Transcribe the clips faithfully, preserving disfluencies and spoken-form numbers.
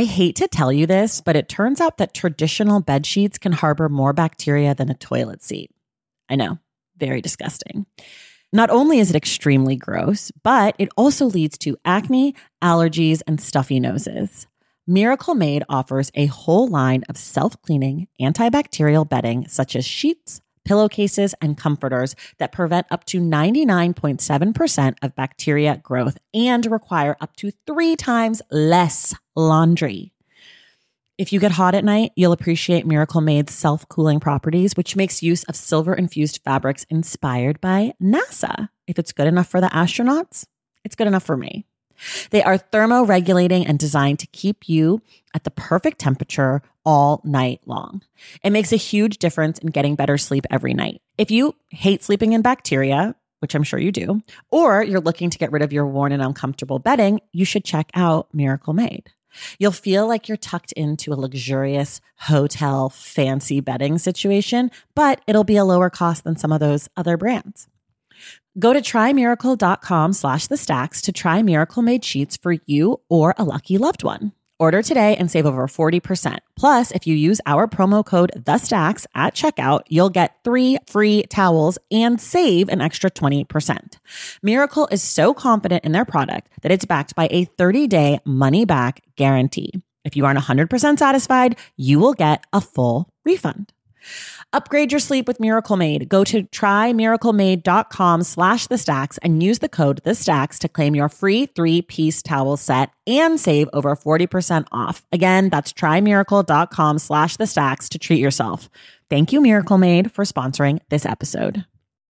I hate to tell you this, but it turns out that traditional bed sheets can harbor more bacteria than a toilet seat. I know, very disgusting. Not only is it extremely gross, but it also leads to acne, allergies, and stuffy noses. Miracle Made offers a whole line of self-cleaning, antibacterial bedding such as sheets, pillowcases, and comforters that prevent up to ninety-nine point seven percent of bacteria growth and require up to three times less laundry. If you get hot at night, you'll appreciate Miracle Made's self-cooling properties, which makes use of silver-infused fabrics inspired by NASA. If it's good enough for the astronauts, it's good enough for me. They are thermoregulating and designed to keep you at the perfect temperature all night long. It makes a huge difference in getting better sleep every night. If you hate sleeping in bacteria, which I'm sure you do, or you're looking to get rid of your worn and uncomfortable bedding, you should check out Miracle Made. You'll feel like you're tucked into a luxurious hotel fancy bedding situation, but it'll be a lower cost than some of those other brands. Go to trymiracle.com slash the stacks to try Miracle Made sheets for you or a lucky loved one. Order today and save over forty percent. Plus, if you use our promo code THESTACKS at checkout, you'll get three free towels and save an extra twenty percent. Miracle is so confident in their product that it's backed by a thirty-day money-back guarantee. If you aren't one hundred percent satisfied, you will get a full refund. Upgrade your sleep with Miracle Made. Go to trymiraclemade.com slash the stacks and use the code the stacks to claim your free three-piece towel set and save over forty percent off. Again, that's trymiracle.com slash the stacks to treat yourself. Thank you, Miracle Made, for sponsoring this episode.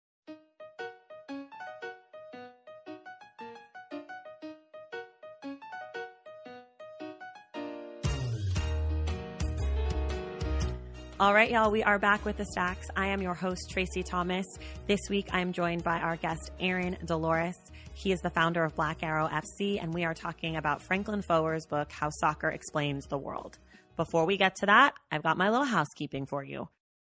All right, y'all, we are back with the Stacks. I am your host, Tracy Thomas. This week, I'm joined by our guest, Aaron Dolores. He is the founder of Black Arrow F C, and we are talking about Franklin Foer's book, How Soccer Explains the World. Before we get to that, I've got my little housekeeping for you.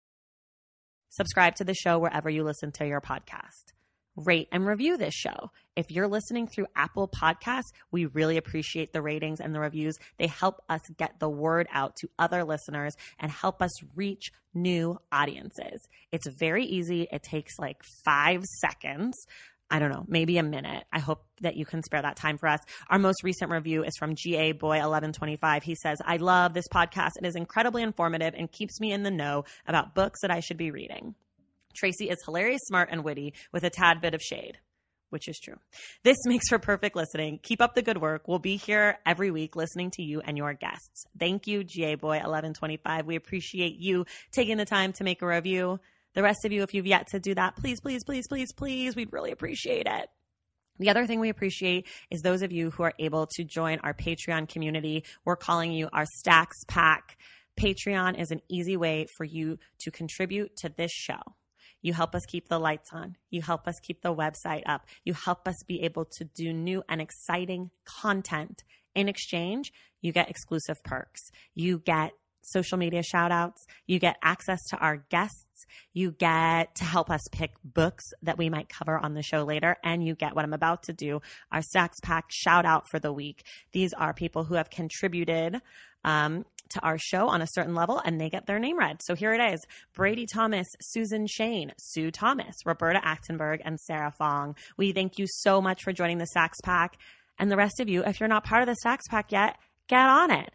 Subscribe to the show wherever you listen to your podcast. Rate and review this show. If you're listening through Apple Podcasts, we really appreciate the ratings and the reviews. They help us get the word out to other listeners and help us reach new audiences. It's very easy. It takes like five seconds. I don't know, maybe a minute. I hope that you can spare that time for us. Our most recent review is from G A Boy eleven twenty-five. He says, I love this podcast. It is incredibly informative and keeps me in the know about books that I should be reading. Tracy is hilarious, smart, and witty with a tad bit of shade, which is true. This makes for perfect listening. Keep up the good work. We'll be here every week listening to you and your guests. Thank you, G A Boy eleven twenty-five. We appreciate you taking the time to make a review. The rest of you, if you've yet to do that, please, please, please, please, please, we'd really appreciate it. The other thing we appreciate is those of you who are able to join our Patreon community. We're calling you our Stacks Pack. Patreon is an easy way for you to contribute to this show. You help us keep the lights on. You help us keep the website up. You help us be able to do new and exciting content. In exchange, you get exclusive perks. You get social media shout outs. You get access to our guests. You get to help us pick books that we might cover on the show later. And you get what I'm about to do, our Stacks Pack shout out for the week. These are people who have contributed um, to our show on a certain level, and they get their name read. So here it is. Brady Thomas, Susan Shane, Sue Thomas, Roberta Achtenberg, and Sarah Fong. We thank you so much for joining the Stacks Pack. And the rest of you, if you're not part of the Stacks Pack yet, get on it.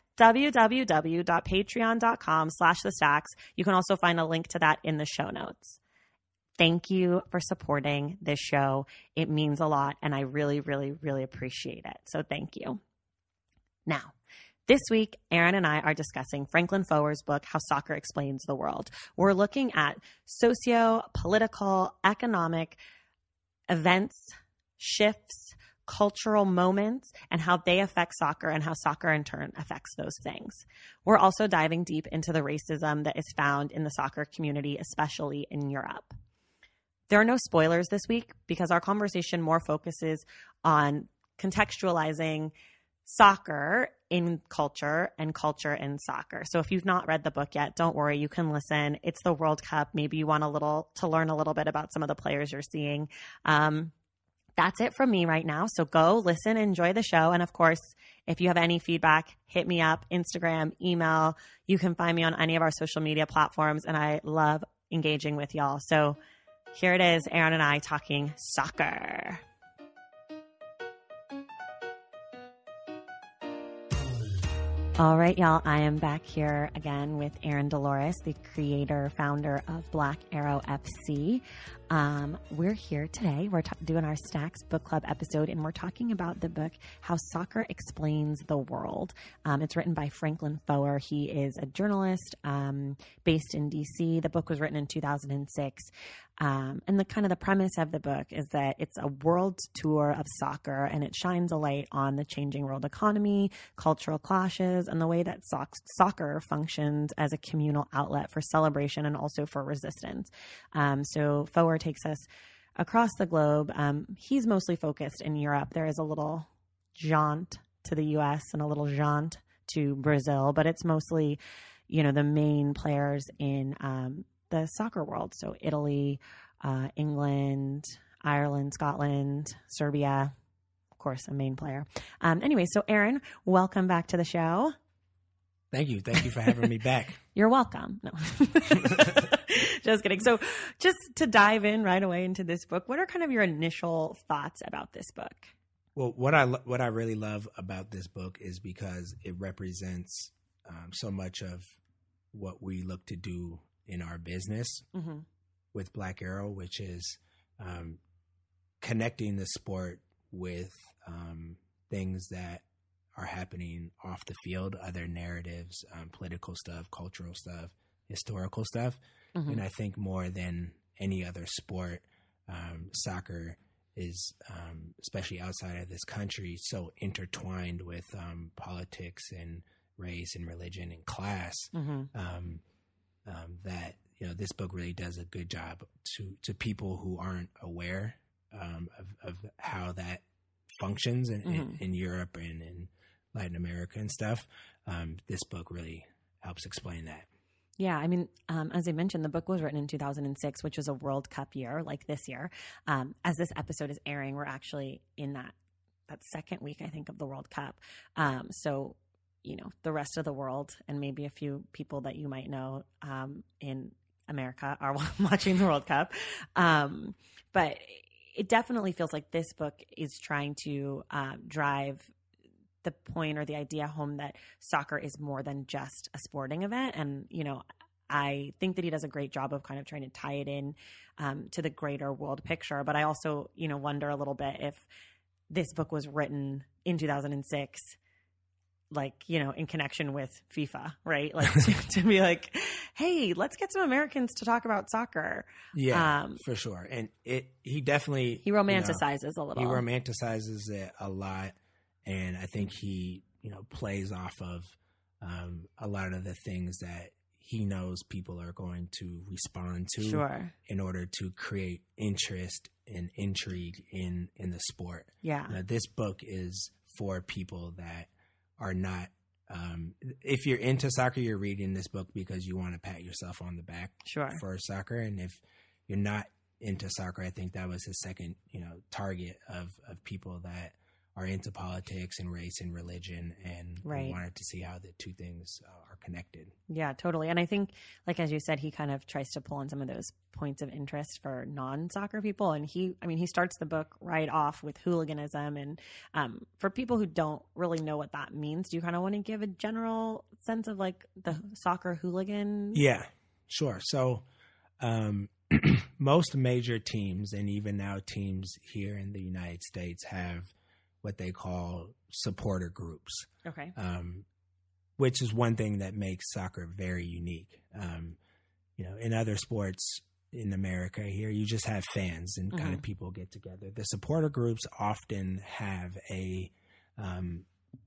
www.patreon.com slash the stacks. You can also find a link to that in the show notes. Thank you for supporting this show. It means a lot, and I really, really, really appreciate it. So thank you. Now, this week, Aaron and I are discussing Franklin Foer's book, How Soccer Explains the World. We're looking at socio-political, economic events, shifts, cultural moments, and how they affect soccer and how soccer in turn affects those things. We're also diving deep into the racism that is found in the soccer community, especially in Europe. There are no spoilers this week because our conversation more focuses on contextualizing soccer in culture and culture in soccer. So if you've not read the book yet, don't worry, you can listen. It's the World Cup. Maybe you want a little to learn a little bit about some of the players you're seeing. Um, that's it from me right now. So go listen, enjoy the show. And of course, if you have any feedback, hit me up, Instagram, email. You can find me on any of our social media platforms. And I love engaging with y'all. So here it is, Aaron and I talking soccer. All right, y'all. I am back here again with Aaron Dolores, the creator, founder of Black Arrow F C. Um, we're here today. We're t- doing our Stacks Book Club episode, and we're talking about the book, How Soccer Explains the World. Um, it's written by Franklin Foer. He is a journalist um, based in D C. The book was written in two thousand six. Um, and the kind of the premise of the book is that it's a world tour of soccer, and it shines a light on the changing world economy, cultural clashes, and the way that soc- soccer functions as a communal outlet for celebration and also for resistance. Um, so Foer takes us across the globe. Um, he's mostly focused in Europe. There is a little jaunt to the U S and a little jaunt to Brazil, but it's mostly, you know, the main players in um, the soccer world. So Italy, uh, England, Ireland, Scotland, Serbia, of course, a main player. Um, anyway, so Aaron, welcome back to the show. Thank you. Thank you for having me back. You're welcome. No, just kidding. So just to dive in right away into this book, what are kind of your initial thoughts about this book? Well, what I what I really love about this book is because it represents um, so much of what we look to do in our business mm-hmm. with Black Arrow, which is um, connecting the sport with um, things that are happening off the field, other narratives, um, political stuff, cultural stuff, historical stuff. Mm-hmm. And I think more than any other sport, um, soccer is, um, especially outside of this country, so intertwined with um, politics and race and religion and class mm-hmm. um, um, that, you know, this book really does a good job to, to people who aren't aware um, of, of how that functions in, mm-hmm. in, in Europe and in Latin America and stuff. Um, this book really helps explain that. Yeah, I mean, um, as I mentioned, the book was written in two thousand six, which was a World Cup year, like this year. Um, as this episode is airing, we're actually in that that second week, I think, of the World Cup. Um, so, you know, the rest of the world and maybe a few people that you might know um, in America are watching the World Cup. Um, but it definitely feels like this book is trying to uh, drive the point or the idea home that soccer is more than just a sporting event. And, you know, I think that he does a great job of kind of trying to tie it in um, to the greater world picture. But I also, you know, wonder a little bit if this book was written in two thousand six, like, you know, in connection with FIFA, right? Like to, to be like, hey, let's get some Americans to talk about soccer. Yeah, um, for sure. And it, he definitely, he romanticizes you know, a little. He romanticizes it a lot. And I think he, you know, plays off of um, a lot of the things that he knows people are going to respond to sure. in order to create interest and intrigue in, in the sport. Yeah. Now, this book is for people that are not, um, if you're into soccer, you're reading this book because you want to pat yourself on the back sure. for soccer. And if you're not into soccer, I think that was his second, you know, target of, of people that are into politics and race and religion and right. wanted to see how the two things uh, are connected. Yeah, totally. And I think, like, as you said, he kind of tries to pull on some of those points of interest for non-soccer people. And he, I mean, he starts the book right off with hooliganism. And um, for people who don't really know what that means, do you kind of want to give a general sense of like the soccer hooligan? Yeah, sure. So um, most major teams and even now teams here in the United States have what they call supporter groups. Okay. Um, which is one thing that makes soccer very unique. Um, you know, in other sports in America here, you just have fans and mm-hmm. kind of people get together. The supporter groups often have a, um,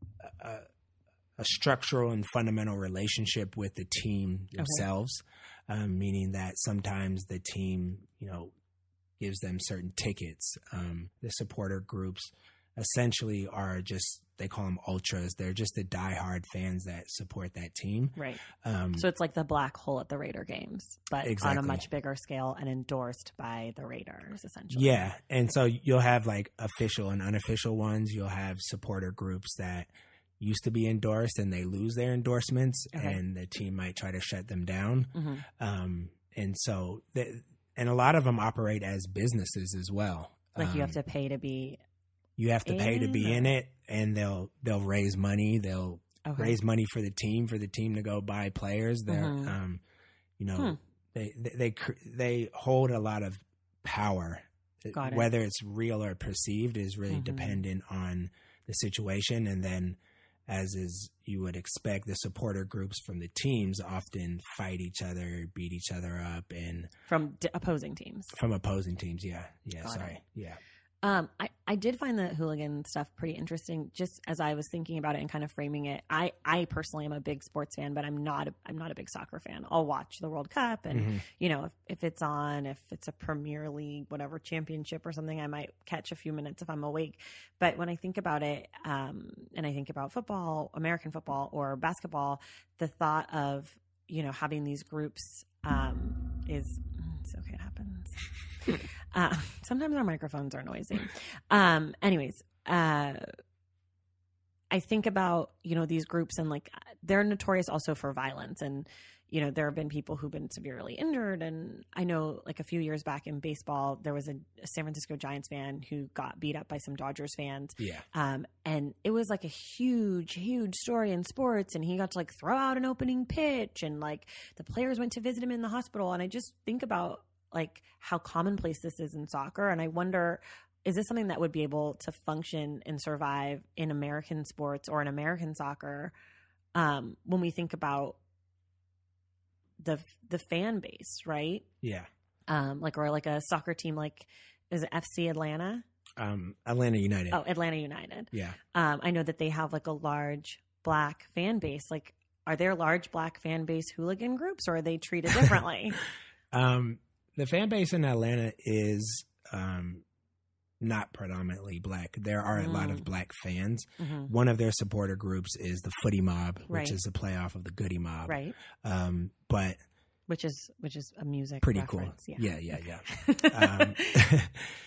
a, a structural and fundamental relationship with the team themselves, okay. um, meaning that sometimes the team, you know, gives them certain tickets. Um, the supporter groups essentially are just, they call them ultras. They're just the diehard fans that support that team. Right. Um, so it's like the black hole at the Raider games, but exactly. on a much bigger scale and endorsed by the Raiders, essentially. Yeah. And so you'll have like official and unofficial ones. You'll have supporter groups that used to be endorsed and they lose their endorsements, okay. and the team might try to shut them down. Mm-hmm. Um, and so, the, and a lot of them operate as businesses as well. Like um, you have to pay to be You have to in pay to be or? in it, and they'll they'll raise money. They'll okay. raise money for the team, for the team to go buy players. They're, mm-hmm. um, you know, hmm. they, they they they hold a lot of power. Got it. Whether it's real or perceived is really mm-hmm. dependent on the situation. And then, as is you would expect, the supporter groups from the teams often fight each other, beat each other up, and from d- opposing teams. From opposing teams, yeah, yeah. Got sorry, it. yeah. Um, I, I did find the hooligan stuff pretty interesting. Just as I was thinking about it and kind of framing it, I, I personally am a big sports fan, but I'm not a, I'm not a big soccer fan. I'll watch the World Cup, and mm-hmm. you know, if, if it's on, if it's a Premier League, whatever championship or something, I might catch a few minutes if I'm awake. But when I think about it, um, and I think about football, American football or basketball, the thought of, you know, having these groups um, is it's okay. It happens. Uh, sometimes our microphones are noisy. Um, anyways, uh, I think about, you know, these groups, and like they're notorious also for violence. And, you know, there have been people who've been severely injured. And I know like a few years back in baseball, there was a, a San Francisco Giants fan who got beat up by some Dodgers fans. Yeah. Um, and it was like a huge, huge story in sports. And he got to like throw out an opening pitch, and like the players went to visit him in the hospital. And I just think about like how commonplace this is in soccer. And I wonder, is this something that would be able to function and survive in American sports or in American soccer? Um, when we think about the, the fan base, right? Yeah. Um, like, or like a soccer team, like, is it F C Atlanta? Um, Atlanta United. Oh, Atlanta United. Yeah. Um, I know that they have like a large black fan base. Like, are there large black fan base hooligan groups, or are they treated differently? um, The fan base in Atlanta is um, not predominantly black. There are mm. a lot of black fans. Mm-hmm. One of their supporter groups is the Footy Mob, which right. is a playoff of the Goody Mob. Right. Um, but which is which is a music pretty reference. cool. Yeah, yeah, yeah. yeah. um,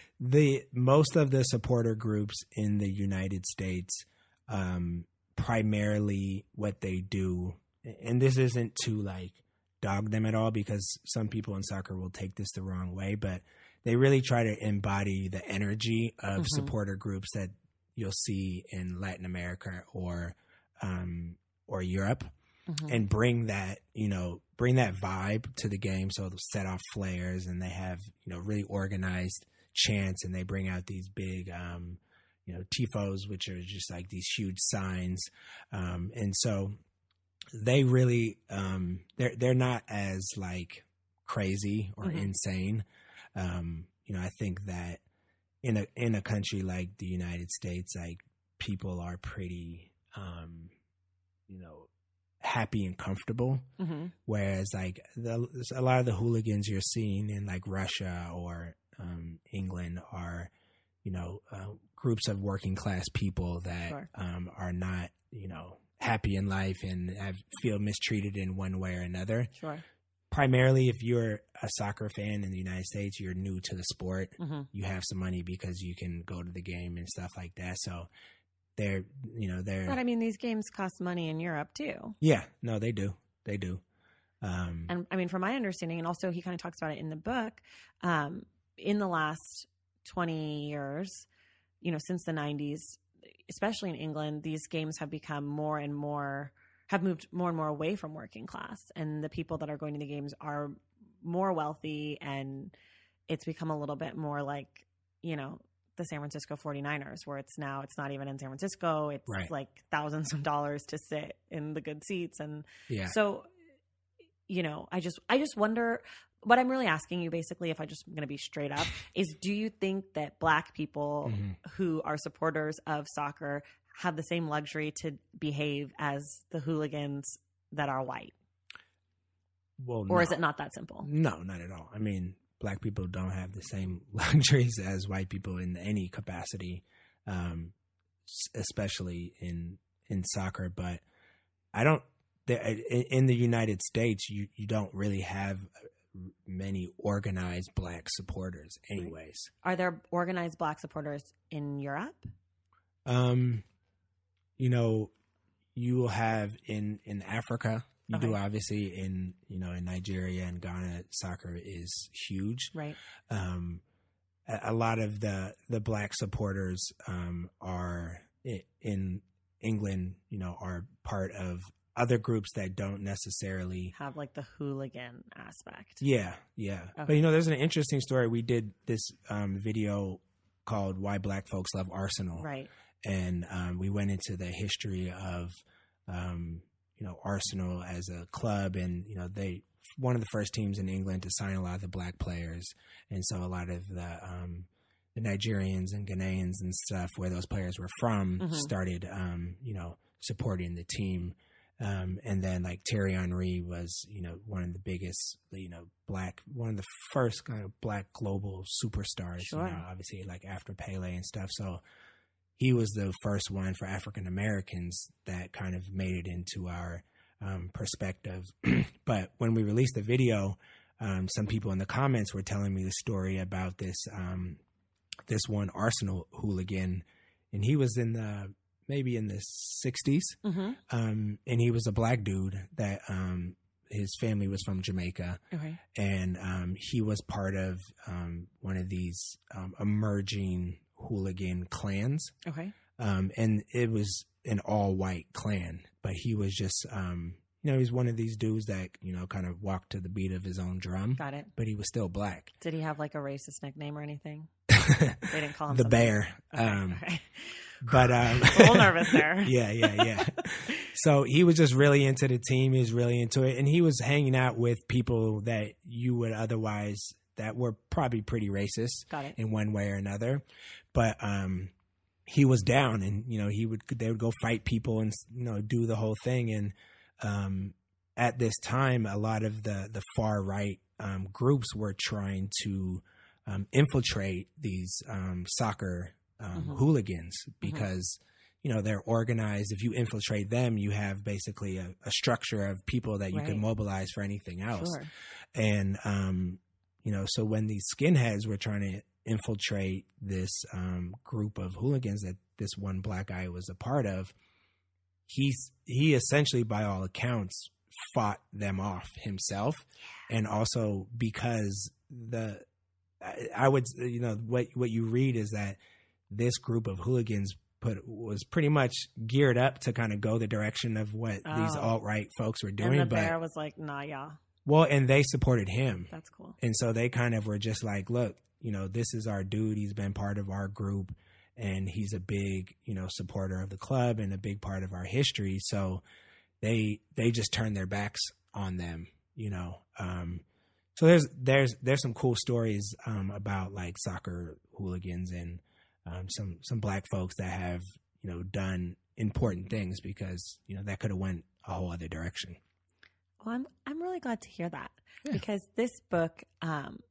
the most of the supporter groups in the United States, um, primarily what they do, and this isn't to like dog them at all, because some people in soccer will take this the wrong way, but they really try to embody the energy of mm-hmm. supporter groups that you'll see in Latin America or um, or Europe, mm-hmm. and bring that, you know, bring that vibe to the game. So they'll set off flares, and they have, you know, really organized chants, and they bring out these big, um, you know, tifos, which are just like these huge signs. Um, and so they really, um, they're, they're not as like crazy or mm-hmm. insane. Um, you know, I think that in a, in a country like the United States, like people are pretty, um, you know, happy and comfortable. Mm-hmm. Whereas like the, a lot of the hooligans you're seeing in like Russia or, um, England are, you know, uh, groups of working class people that, sure. um, are not, you know, happy in life and have, feel mistreated in one way or another. Sure. Primarily, if you're a soccer fan in the United States, you're new to the sport. Mm-hmm. You have some money because you can go to the game and stuff like that. So they're, you know, they're. But I mean, these games cost money in Europe too. Yeah, no, they do. They do. Um, and I mean, from my understanding, and also he kind of talks about it in the book, um, in the last twenty years, you know, since the nineties, especially in England, these games have become more and more, have moved more and more away from working class. And the people that are going to the games are more wealthy, and it's become a little bit more like, you know, the San Francisco forty-niners, where it's now, it's not even in San Francisco. It's right. like thousands of dollars to sit in the good seats. And yeah. so, you know, I just, I just wonder, what I'm really asking you basically, if I just am going to be straight up, is do you think that black people mm-hmm. who are supporters of soccer have the same luxury to behave as the hooligans that are white? Well, or no. is it not that simple? No, not at all. I mean, black people don't have the same luxuries as white people in any capacity. Um, especially in in soccer. But I don't. In the United States, you, you don't really have many organized black supporters anyways. Are there organized black supporters in Europe? Um, you know, you will have in, in Africa, you okay. do obviously in, you know, in Nigeria and Ghana, soccer is huge. Right. Um, a, a lot of the, the black supporters, um, are in England, you know, are part of other groups that don't necessarily have like the hooligan aspect. Yeah, yeah. Okay. But you know, there's an interesting story. We did this um, video called "Why Black Folks Love Arsenal," right? And um, we went into the history of um, you know Arsenal as a club, and you know they one of the first teams in England to sign a lot of the black players, and so a lot of the um, the Nigerians and Ghanaians and stuff where those players were from mm-hmm. started um, you know supporting the team. Um, and then like Thierry Henry was, you know, one of the biggest, you know, black, one of the first kind of black global superstars, sure. you know, obviously like after Pele and stuff. So he was the first one for African Americans that kind of made it into our um, perspective. But when we released the video, um, some people in the comments were telling me the story about this, um, this one Arsenal hooligan, and he was in the, maybe in the sixties. Mm-hmm. Um, and he was a black dude that, um, his family was from Jamaica. Okay. And, um, he was part of, um, one of these, um, emerging hooligan clans. Okay. Um, and it was an all white clan, but he was just, um, you know, he's one of these dudes that, you know, kind of walked to the beat of his own drum. Got it. But he was still black. Did he have like a racist nickname or anything? They didn't call him the something. Bear. Okay. Um, okay. But um, a little nervous there. yeah, yeah, yeah. So he was just really into the team. He was really into it, and he was hanging out with people that you would otherwise that were probably pretty racist. Got it. In one way or another. But um, he was down, and you know he would they would go fight people and you know do the whole thing. And um, at this time, a lot of the the far right um, groups were trying to um, infiltrate these um, soccer. Um, mm-hmm. hooligans because, mm-hmm. you know, they're organized. If you infiltrate them, you have basically a, a structure of people that you right. can mobilize for anything else. Sure. And, um, you know, so when these skinheads were trying to infiltrate this um, group of hooligans that this one black guy was a part of, he's, he essentially, by all accounts, fought them off himself. Yeah. And also because the, I, I would, you know, what, what you read is that this group of hooligans put was pretty much geared up to kind of go the direction of what oh. these alt-right folks were doing. And the but, Bear was like, nah, yeah. Well, and they supported him. That's cool. And so they kind of were just like, look, you know, this is our dude. He's been part of our group, and he's a big, you know, supporter of the club and a big part of our history. So they they just turned their backs on them, you know. Um, so there's there's there's some cool stories um, about like soccer hooligans and Um, some some black folks that have, you know, done important things because, you know, that could have went a whole other direction. Well, I'm I'm really glad to hear that yeah. because this book, um,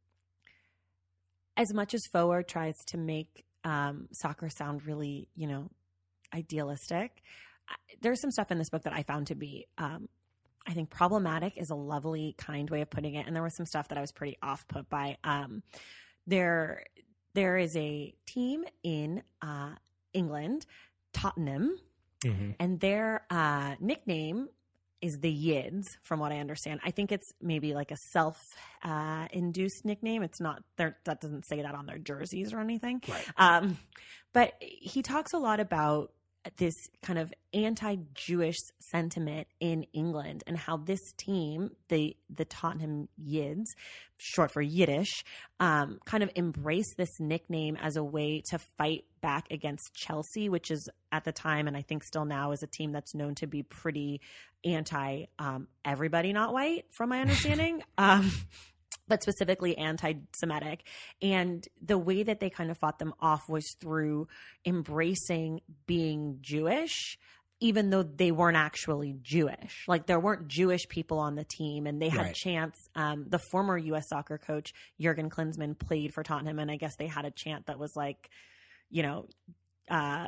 as much as Forward tries to make um, soccer sound really, you know, idealistic, I, there's some stuff in this book that I found to be, um, I think, problematic is a lovely, kind way of putting it. And there was some stuff that I was pretty off put by. Um, there. There is a team in uh, England, Tottenham, mm-hmm. and their uh, nickname is the Yids, from what I understand. I think it's maybe like a self-induced uh, nickname. It's not there. That doesn't say that on their jerseys or anything. Right. Um, but he talks a lot about this kind of anti-Jewish sentiment in England and how this team, the the Tottenham Yids, short for Yiddish, um, kind of embraced this nickname as a way to fight back against Chelsea, which is at the time, and I think still now, is a team that's known to be pretty anti um, everybody not white, from my understanding. um but specifically anti-Semitic. And the way that they kind of fought them off was through embracing being Jewish, even though they weren't actually Jewish. Like, there weren't Jewish people on the team, and they had right. chants. Um, the former U S soccer coach, Jurgen Klinsmann, played for Tottenham, and I guess they had a chant that was like, you know, uh,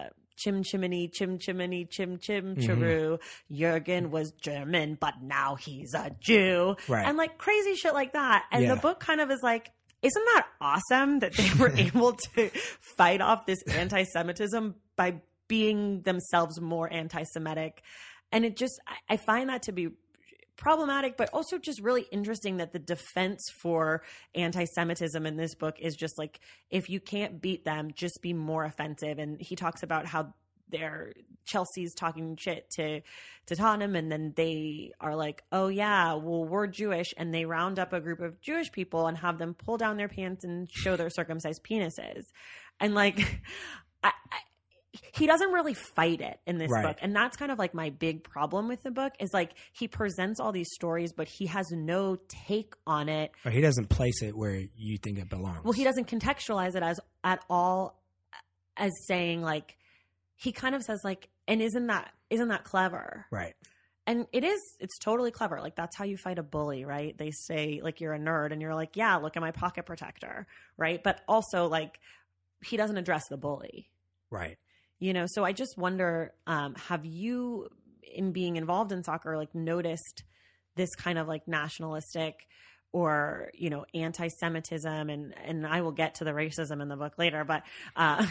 chim chimney, chim chimney, chim chim chiroo. Mm-hmm. Jurgen was German, but now he's a Jew. Right. And like crazy shit like that. And yeah. the book kind of is like, isn't that awesome that they were able to fight off this anti-Semitism by being themselves more anti-Semitic? And it just, I find that to be problematic, but also just really interesting that the defense for anti-Semitism in this book is just like, if you can't beat them, just be more offensive. And he talks about how they're Chelsea's talking shit to, to Tottenham. And then they are like, oh yeah, well, we're Jewish. And they round up a group of Jewish people and have them pull down their pants and show their circumcised penises. And like, I, I he doesn't really fight it in this right. book. And that's kind of like my big problem with the book is like he presents all these stories, but he has no take on it. Or he doesn't place it where you think it belongs. Well, he doesn't contextualize it as at all as saying like, he kind of says like, and isn't that, isn't that clever? Right. And it is, it's totally clever. Like that's how you fight a bully, right? They say like, you're a nerd and you're like, yeah, look at my pocket protector. Right. But also like, he doesn't address the bully. Right. You know, so I just wonder, um, have you, in being involved in soccer, like noticed this kind of like nationalistic or, you know, anti-Semitism? And, and I will get to the racism in the book later, but uh,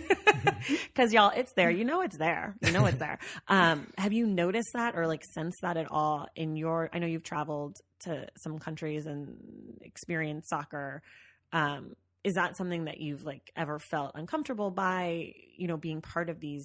because y'all, it's there. You know it's there. You know it's there. Um, have you noticed that or like sensed that at all in your, I know you've traveled to some countries and experienced soccer. Um Is that something that you've like ever felt uncomfortable by, you know, being part of these,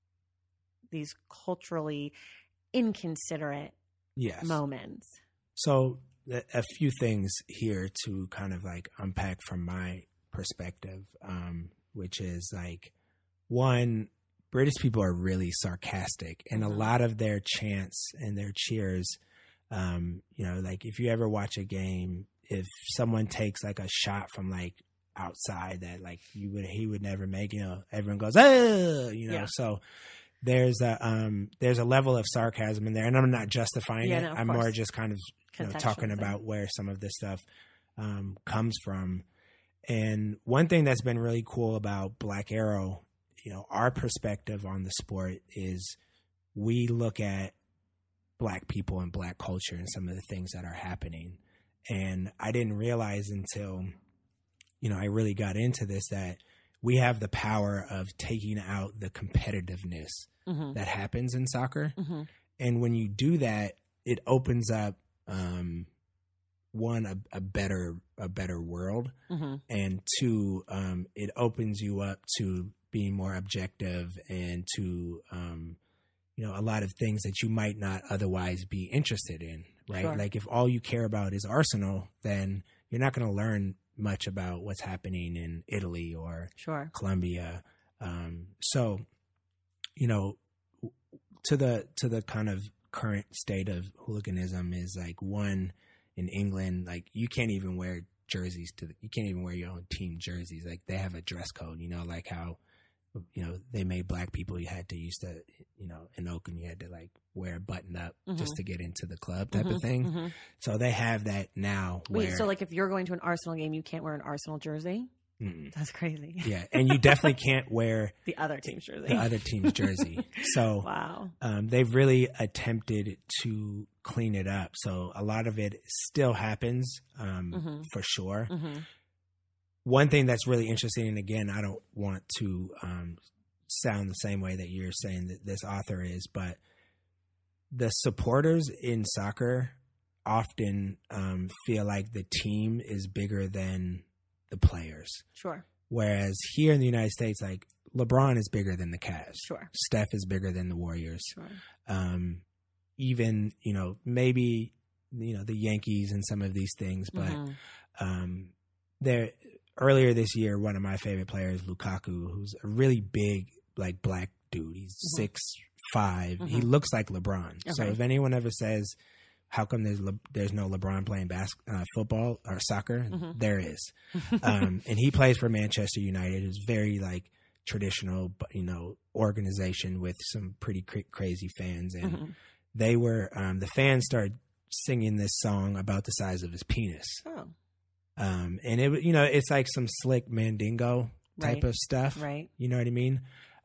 these culturally inconsiderate yes. moments? So a few things here to kind of like unpack from my perspective, um, which is like one, British people are really sarcastic and mm-hmm. a lot of their chants and their cheers, um, you know, like if you ever watch a game, if someone takes like a shot from like outside that like you would he would never make, you know, everyone goes, oh, you know, yeah. so there's a um there's a level of sarcasm in there, and I'm not justifying yeah, it. No, I'm course. more just kind of you know, talking about where some of this stuff um comes from. And one thing that's been really cool about Black Arrow, you know, our perspective on the sport is we look at Black people and Black culture and some of the things that are happening. And I didn't realize until you know, I really got into this, that we have the power of taking out the competitiveness mm-hmm. that happens in soccer. Mm-hmm. And when you do that, it opens up, um, one, a, a better, a better world. Mm-hmm. And two, um, it opens you up to being more objective and to, um, you know, a lot of things that you might not otherwise be interested in, right? Sure. Like if all you care about is Arsenal, then you're not going to learn much about what's happening in Italy or sure. Colombia. Um, so, you know, to the, to the kind of current state of hooliganism is like one in England, like you can't even wear jerseys to the, you can't even wear your own team jerseys. Like they have a dress code, you know, like how, you know, they made Black people, you had to used to, you know, in Oakland, you had to like wear a button up mm-hmm. just to get into the club type mm-hmm, of thing. Mm-hmm. So they have that now. Wait, where, so like if you're going to an Arsenal game, you can't wear an Arsenal jersey? Mm-mm. That's crazy. Yeah. And you definitely can't wear the other team's jersey. The other team's jersey. So wow. um, they've really attempted to clean it up. So a lot of it still happens um, mm-hmm. for sure. Mm-hmm. One thing that's really interesting, and again, I don't want to um, sound the same way that you're saying that this author is, but the supporters in soccer often um, feel like the team is bigger than the players. Sure. Whereas here in the United States, like LeBron is bigger than the Cavs. Sure. Steph is bigger than the Warriors. Sure. Um, even, you know, maybe, you know, the Yankees and some of these things, but mm-hmm. um, they're, earlier this year, one of my favorite players, Lukaku, who's a really big, like, Black dude. He's mm-hmm. six five. Mm-hmm. He looks like LeBron. Okay. So if anyone ever says, how come there's Le- there's no LeBron playing bas- uh, football or soccer? Mm-hmm. There is. um, and he plays for Manchester United, who's very, like, traditional, you know, organization with some pretty cr- crazy fans. And mm-hmm. they were, um, the fans started singing this song about the size of his penis. Oh. Um, and it, you know, it's like some slick Mandingo type right. of stuff. Right. You know what I mean?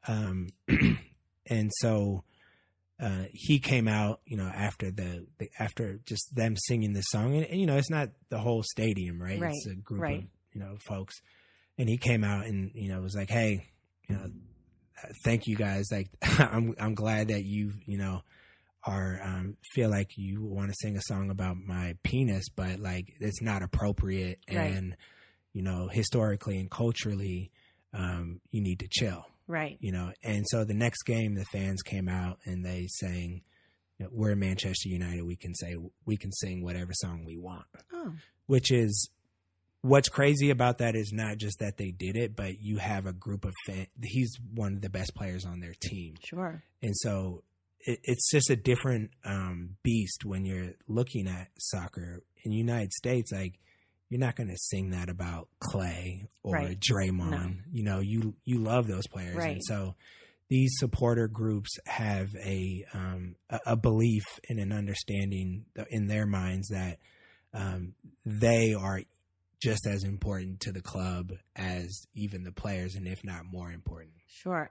Um, and so uh, he came out, you know, after the, the after just them singing the song, and, and you know, it's not the whole stadium, right? Right. It's a group right. of you know folks, and he came out and you know was like, hey, you know, thank you guys. Like, I'm I'm glad that you you know are um, feel like you want to sing a song about my penis, but like it's not appropriate, Right. and you know, historically and culturally, um, you need to chill. Right. You know, and so the next game, the fans came out and they sang, you know, we're Manchester United. We can say, we can sing whatever song we want, Oh. which is what's crazy about that is not just that they did it, but you have a group of fans. He's one of the best players on their team. Sure. And so it, it's just a different um, beast when you're looking at soccer in the United States. Like, you're not going to sing that about Clay or Right. Draymond. No. You know, you you love those players. Right. And so these supporter groups have a, um, a a belief and an understanding in their minds that um, they are just as important to the club as even the players, and if not more important. Sure.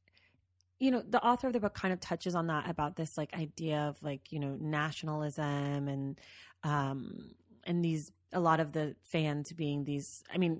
You know, the author of the book kind of touches on that, about this like idea of like, you know, nationalism and um, and these, a lot of the fans being these, I mean,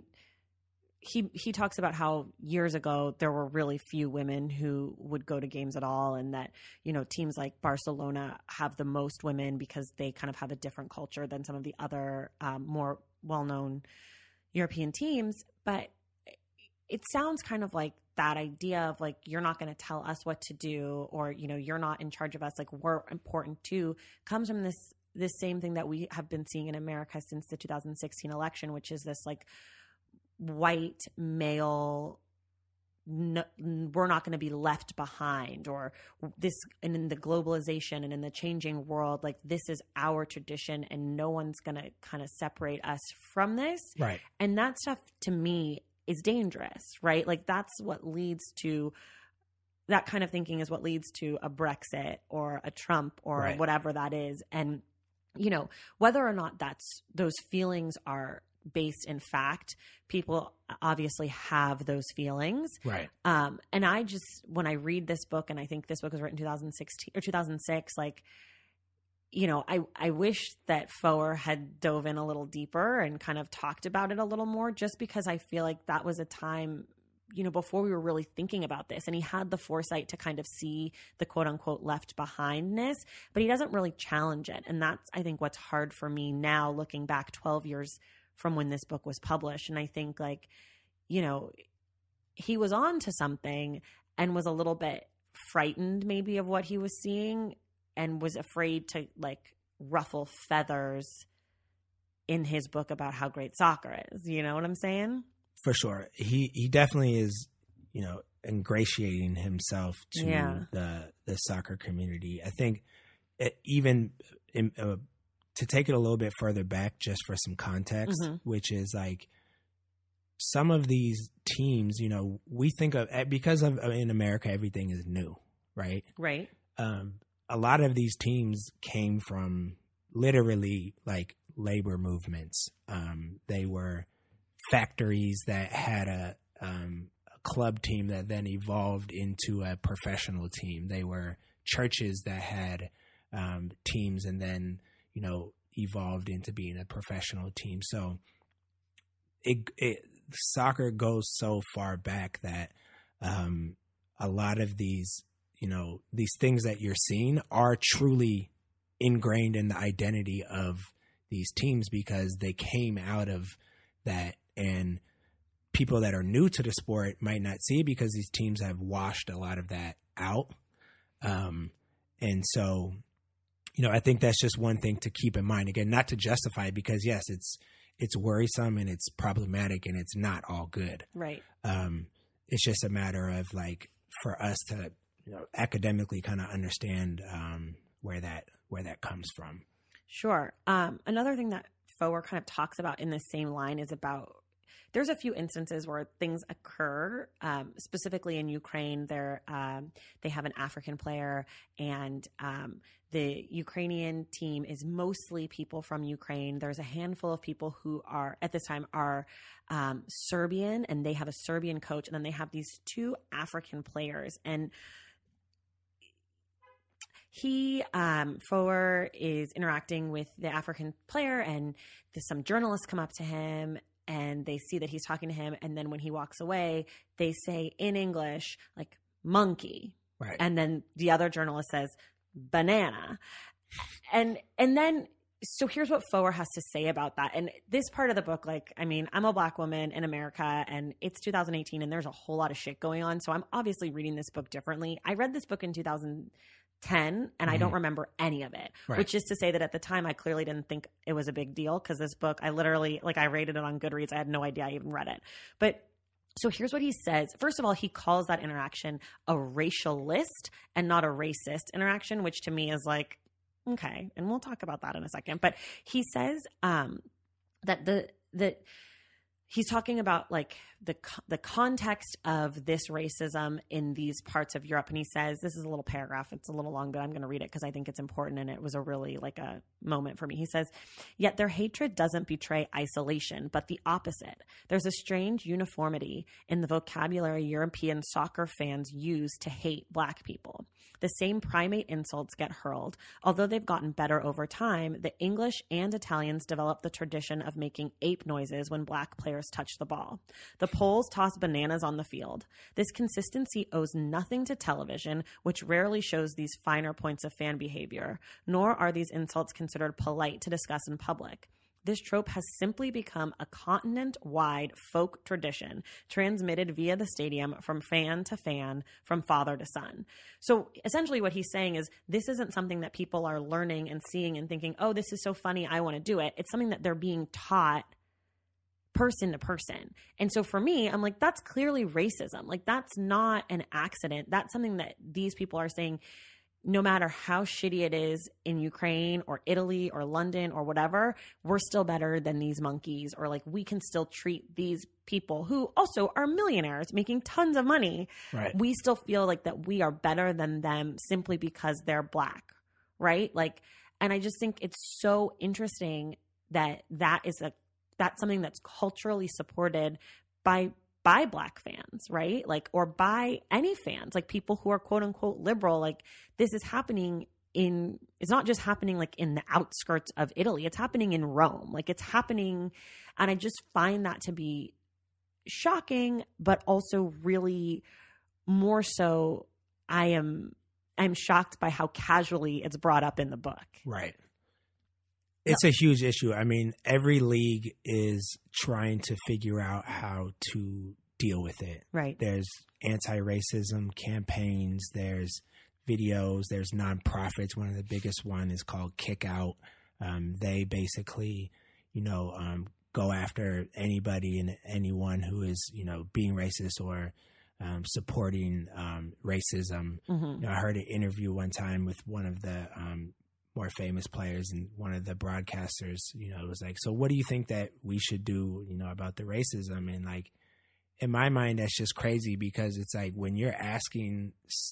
he he talks about how years ago there were really few women who would go to games at all, and that, you know, teams like Barcelona have the most women because they kind of have a different culture than some of the other um, more well-known European teams. But it sounds kind of like that idea of like, you're not going to tell us what to do, or, you know, you're not in charge of us, like we're important too, comes from this this same thing that we have been seeing in America since the two thousand sixteen election, which is this like white male, no, we're not going to be left behind, or this, and in the globalization and in the changing world, like this is our tradition and no one's going to kind of separate us from this. Right. And that stuff to me is dangerous, right? Like that's what leads to, that kind of thinking is what leads to a Brexit or a Trump or Right. whatever that is. And, you know, whether or not that's, those feelings are based in fact, people obviously have those feelings. Right. Um, and I just, when I read this book, and I think this book was written two thousand sixteen or two thousand six, like, you know, I, I wish that Foer had dove in a little deeper and kind of talked about it a little more, just because I feel like that was a time, you know, before we were really thinking about this, and he had the foresight to kind of see the quote unquote left behindness, but he doesn't really challenge it. And that's, I think, what's hard for me now, looking back twelve years from when this book was published. And I think, like, you know, he was on to something and was a little bit frightened maybe of what he was seeing, and was afraid to like ruffle feathers in his book about how great soccer is. You know what I'm saying? For sure. He he definitely is, you know, ingratiating himself to Yeah. the the soccer community. I think it, even in, uh, to take it a little bit further back, just for some context, Mhm. which is like some of these teams, you know, we think of, because of in America, everything is new, right? Right. Um, a lot of these teams came from literally like labor movements. Um, they were factories that had a, um, a club team that then evolved into a professional team. They were churches that had um, teams and then, you know, evolved into being a professional team. So it, it soccer goes so far back that um, a lot of these, you know, these things that you're seeing are truly ingrained in the identity of these teams, because they came out of that, and people that are new to the sport might not see it because these teams have washed a lot of that out. Um, and so, you know, I think that's just one thing to keep in mind. Again, not to justify it, because yes, it's it's worrisome and it's problematic and it's not all good. Right. Um, it's just a matter of like for us to, you know, academically kind of understand um, where that where that comes from. Sure. Um, another thing that Foer kind of talks about in the same line is about there's a few instances where things occur, um, specifically in Ukraine. There, um, they have an African player, and um, the Ukrainian team is mostly people from Ukraine. There's a handful of people who are, at this time, are um, Serbian, and they have a Serbian coach, and then they have these two African players. And he, um, Foer is interacting with the African player, and there's some journalists come up to him, and they see that he's talking to him. And then when he walks away, they say in English, like, monkey. Right. And then the other journalist says, banana. And, and then, so here's what Foer has to say about that. And this part of the book, like, I mean, I'm a Black woman in America, and it's two thousand eighteen, and there's a whole lot of shit going on. So I'm obviously reading this book differently. I read this book in two thousand ten, and I don't remember any of it, right. Which is to say that at the time I clearly didn't think it was a big deal, because this book, I literally, like, I rated it on Goodreads. I had no idea I even read it. But so here's what he says. First of all, he calls that interaction a racialist and not a racist interaction, which to me is like, okay, and we'll talk about that in a second. But he says um, that the the he's talking about like the the context of this racism in these parts of Europe, and he says, this is a little paragraph, it's a little long, but I'm going to read it because I think it's important, and it was a really like a moment for me. He says, yet their hatred doesn't betray isolation, but the opposite. There's a strange uniformity in the vocabulary European soccer fans use to hate Black people. The same primate insults get hurled. Although they've gotten better over time, the English and Italians developed the tradition of making ape noises when Black players touch the ball. The Poles toss bananas on the field. This consistency owes nothing to television, which rarely shows these finer points of fan behavior, nor are these insults considered polite to discuss in public. This trope has simply become a continent-wide folk tradition transmitted via the stadium from fan to fan, from father to son. So essentially what he's saying is this isn't something that people are learning and seeing and thinking, oh, this is so funny, I want to do it. It's something that they're being taught person to person. And so for me, I'm like, that's clearly racism. Like, that's not an accident. That's something that these people are saying, no matter how shitty it is in Ukraine or Italy or London or whatever, we're still better than these monkeys, or like we can still treat these people who also are millionaires making tons of money. Right. We still feel like that we are better than them simply because they're Black. Right. Like, and I just think it's so interesting that that is a, that's something that's culturally supported by by Black fans, right? Like, or by any fans, like people who are quote unquote liberal. Like, this is happening in, it's not just happening like in the outskirts of Italy. It's happening in Rome. Like, it's happening. And I just find that to be shocking, but also really more so, I am, I'm shocked by how casually it's brought up in the book. Right. It's a huge issue. I mean, every league is trying to figure out how to deal with it. Right. There's anti-racism campaigns. There's videos. There's nonprofits. One of the biggest one is called Kick Out. Um, they basically, you know, um, go after anybody and anyone who is, you know, being racist or um, supporting um, racism. Mm-hmm. You know, I heard an interview one time with one of the um, more famous players, and one of the broadcasters, you know, was like, so what do you think that we should do, you know, about the racism? And like, in my mind, that's just crazy, because it's like when you're asking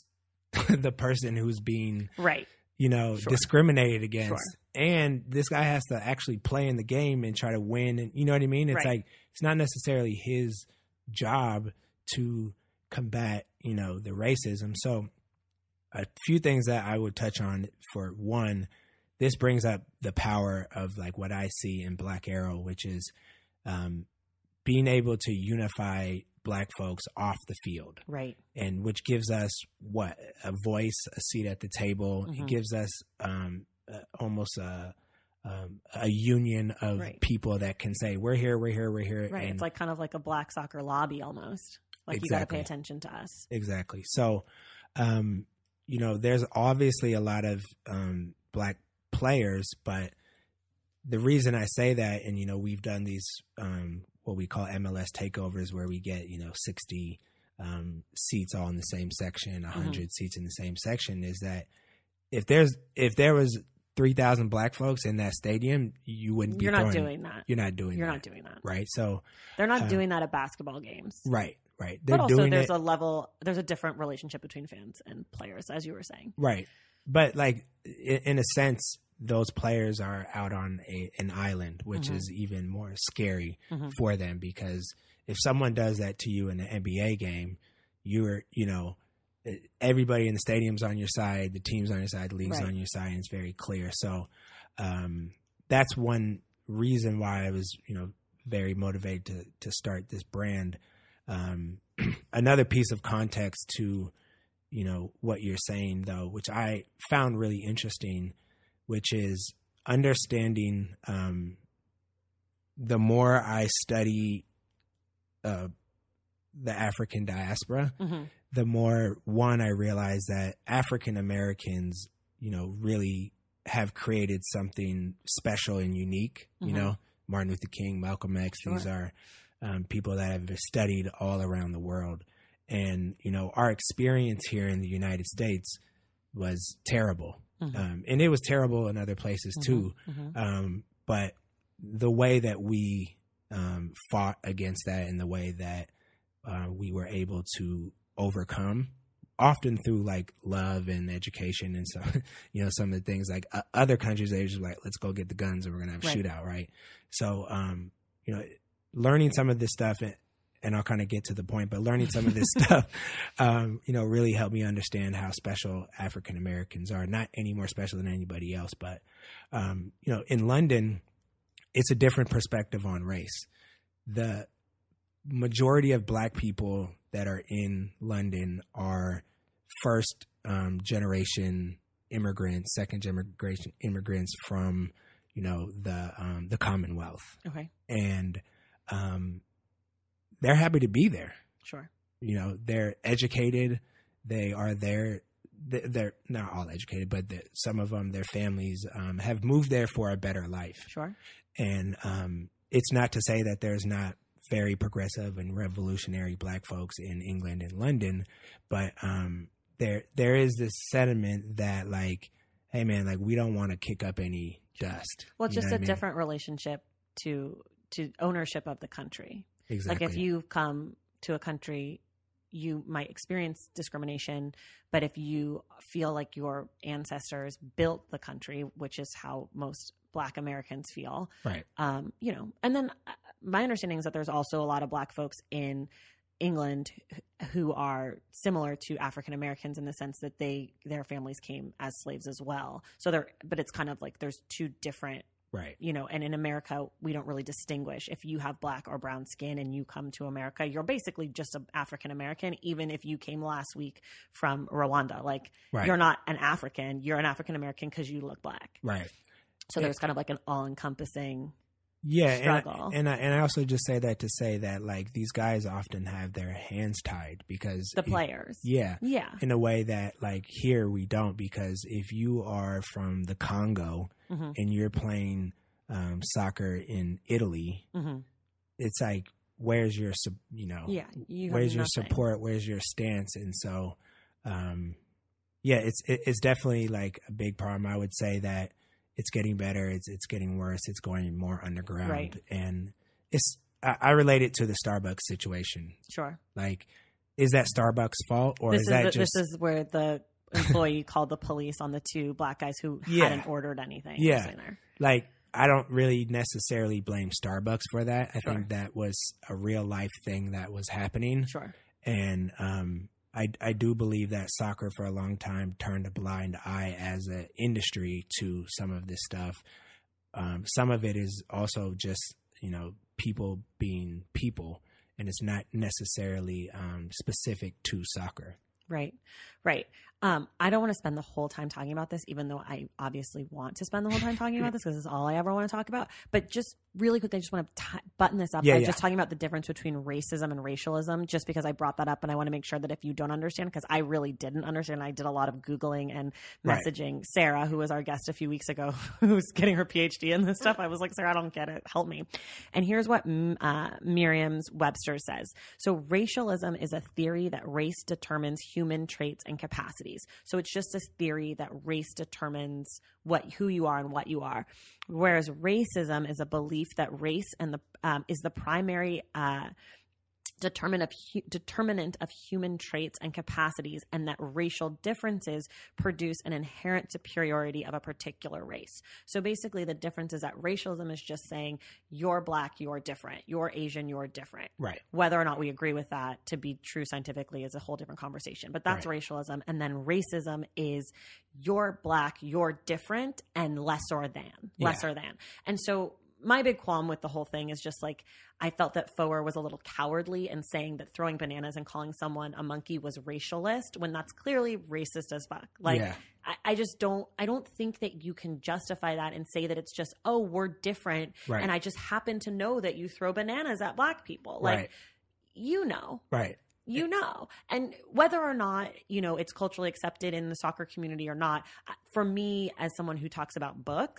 the person who's being, right, you know, sure. discriminated against, sure. and this guy has to actually play in the game and try to win. And you know what I mean? It's right. like, it's not necessarily his job to combat, you know, the racism. So a few things that I would touch on. For one, this brings up the power of like what I see in Black Arrow, which is um, being able to unify Black folks off the field. Right. And which gives us what? A voice, a seat at the table. Mm-hmm. It gives us um, uh, almost a, um, a union of right. people that can say, we're here, we're here, we're here. Right. And it's like kind of like a Black soccer lobby almost. Like exactly. You got to pay attention to us. Exactly. So, um, you know, there's obviously a lot of um, Black players, but the reason I say that, and, you know, we've done these, um, what we call M L S takeovers, where we get, you know, sixty um, seats all in the same section, one hundred mm-hmm. seats in the same section, is that if there's, if there was three thousand black folks in that stadium, you wouldn't be You're throwing, not doing that. You're not doing You're that. not doing that. Right. So they're not uh, doing that at basketball games. Right. Right. They're but also doing there's it, a level, there's a different relationship between fans and players, as you were saying. Right. But like in, in a sense, those players are out on a, an island, which mm-hmm. is even more scary mm-hmm. for them, because if someone does that to you in an N B A game, you're, you know, everybody in the stadium's on your side, the team's on your side, the league's right. on your side, and it's very clear. So um, that's one reason why I was, you know, very motivated to to start this brand. Um, another piece of context to, you know, what you're saying, though, which I found really interesting, which is understanding um, the more I study uh, the African diaspora, mm-hmm. the more, one, I realize that African Americans, you know, really have created something special and unique. Mm-hmm. You know, Martin Luther King, Malcolm X, sure. these are um, people that have studied all around the world. And, you know, our experience here in the United States was terrible. Mm-hmm. Um, and it was terrible in other places mm-hmm. too. Mm-hmm. Um, but the way that we um, fought against that, and the way that uh, we were able to overcome, often through like love and education and so, you know, some of the things like uh, other countries, they're just like, let's go get the guns and we're going to have a right. shootout. Right. So, um, you know, learning some of this stuff, and, and I'll kind of get to the point, but learning some of this stuff, um, you know, really helped me understand how special African Americans are. Not any more special than anybody else, but, um, you know, in London, it's a different perspective on race. The majority of black people that are in London are first um, generation immigrants, second generation immigrants from, you know, the um, the Commonwealth. Okay. And um, they're happy to be there. Sure. You know, they're educated. They are there. They're not all educated, but some of them, their families um, have moved there for a better life. Sure. And um, it's not to say that there's not very progressive and revolutionary black folks in England and London, but um, there there is this sentiment that like, hey man, like we don't want to kick up any dust. Well, it's you just know a I mean? different relationship to to ownership of the country. Exactly. Like if you come to a country, you might experience discrimination, but if you feel like your ancestors built the country, which is how most Black Americans feel, right? Um, you know, and then my understanding is that there's also a lot of Black folks in England who are similar to African Americans in the sense that they their families came as slaves as well. So they're, but it's kind of like there's two different. Right. You know, and in America, we don't really distinguish. If you have black or brown skin and you come to America, you're basically just an African American, even if you came last week from Rwanda. Like, right. You're not an African. You're an African American because you look black. Right. So there's kind of like an all-encompassing yeah, struggle. And I, and, I, and I also just say that to say that, like, these guys often have their hands tied because... The players. It, yeah. Yeah. In a way that, like, here we don't, because if you are from the Congo mm-hmm. and you're playing... Um, soccer in Italy, mm-hmm. it's like, where's your, you know, yeah, you where's your nothing. support? Where's your stance? And so, um, yeah, it's, it, it's definitely like a big problem. I would say that it's getting better. It's, it's getting worse. It's going more underground. Right. And it's, I, I relate it to the Starbucks situation. Sure. Like, is that Starbucks' fault or this is, is that the, just, this is where the employee called the police on the two black guys who yeah. hadn't ordered anything. Yeah. Like, I don't really necessarily blame Starbucks for that. I sure. think that was a real life thing that was happening. Sure. And um, I, I do believe that soccer for a long time turned a blind eye as an industry to some of this stuff. Um, some of it is also just, you know, people being people, and it's not necessarily um, specific to soccer. Right. Right. Um, I don't want to spend the whole time talking about this, even though I obviously want to spend the whole time talking about this because it's all I ever want to talk about. But just really quickly, I just want to t- button this up yeah, by yeah. just talking about the difference between racism and racialism, just because I brought that up. And I want to make sure that if you don't understand, because I really didn't understand, I did a lot of Googling and messaging right. Sarah, who was our guest a few weeks ago, who's getting her P H D in this stuff. I was like, Sarah, I don't get it. Help me. And here's what uh, Merriam-Webster says. So racialism is a theory that race determines human human traits and capacities. So it's just this theory that race determines what who you are and what you are. Whereas racism is a belief that race and the um, is the primary uh, determinant of, hu- determinant of human traits and capacities, and that racial differences produce an inherent superiority of a particular race. So basically the difference is that racialism is just saying you're black, you're different, you're Asian, you're different. Right. Whether or not we agree with that to be true scientifically is a whole different conversation, but that's right. Racialism. And then racism is you're black, you're different, and lesser than, lesser yeah. than. And so my big qualm with the whole thing is just like, I felt that Foer was a little cowardly in saying that throwing bananas and calling someone a monkey was racialist when that's clearly racist as fuck. Like, yeah. I, I just don't, I don't think that you can justify that and say that it's just, oh, we're different. Right. And I just happen to know that you throw bananas at black people. Like, right. you know. Right. You know, and whether or not, you know, it's culturally accepted in the soccer community or not, for me, as someone who talks about books,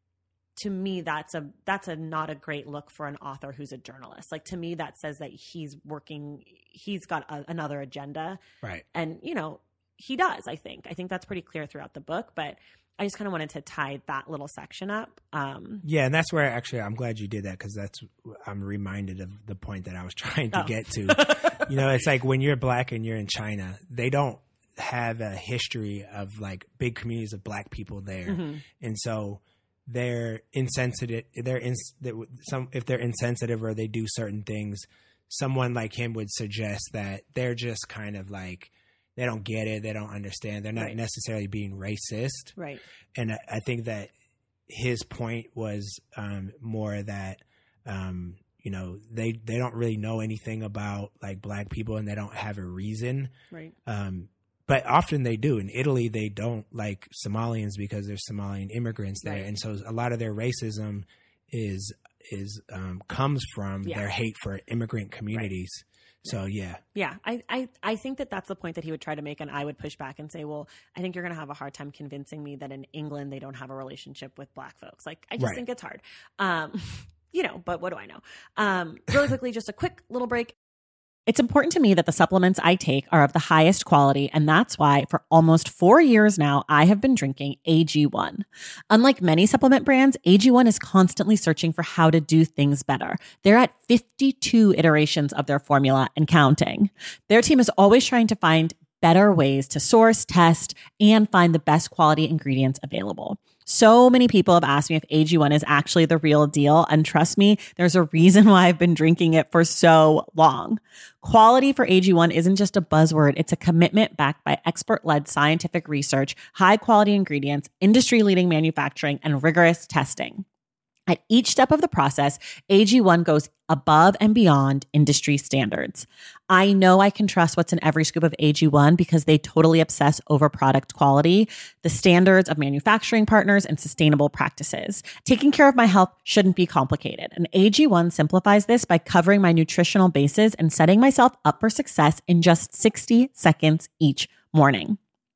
to me, that's a that's a not a great look for an author who's a journalist. Like, to me, that says that he's working, he's got a, another agenda. Right. And, you know, he does, I think. I think that's pretty clear throughout the book. But I just kind of wanted to tie that little section up. Um, yeah, and that's where actually I'm glad you did that, because that's I'm reminded of the point that I was trying to oh. get to. You know, it's like when you're black and you're in China, they don't have a history of like big communities of black people there. Mm-hmm. And so they're insensitive. They're in, some if they're insensitive or they do certain things, someone like him would suggest that they're just kind of like they don't get it, they don't understand, they're not right. necessarily being racist. Right. And I, I think that his point was um, more that um, you know they they don't really know anything about like black people and they don't have a reason. Right. Um, But often they do. In Italy, they don't like Somalians because there's Somalian immigrants there, right. and so a lot of their racism is is um, comes from yeah. their hate for immigrant communities. Right. So yeah, yeah, I, I I think that that's the point that he would try to make, and I would push back and say, well, I think you're going to have a hard time convincing me that in England they don't have a relationship with black folks. Like, I just right. think it's hard, um, you know. But what do I know? Um, really quickly, just a quick little break. It's important to me that the supplements I take are of the highest quality, and that's why for almost four years now, I have been drinking A G one. Unlike many supplement brands, A G one is constantly searching for how to do things better. They're at fifty-two iterations of their formula and counting. Their team is always trying to find better ways to source, test, and find the best quality ingredients available. So many people have asked me if A G one is actually the real deal. And trust me, there's a reason why I've been drinking it for so long. Quality for A G one isn't just a buzzword. It's a commitment backed by expert-led scientific research, high-quality ingredients, industry-leading manufacturing, and rigorous testing. At each step of the process, A G one goes above and beyond industry standards. I know I can trust what's in every scoop of A G one because they totally obsess over product quality, the standards of manufacturing partners, and sustainable practices. Taking care of my health shouldn't be complicated, and A G one simplifies this by covering my nutritional bases and setting myself up for success in just sixty seconds each morning.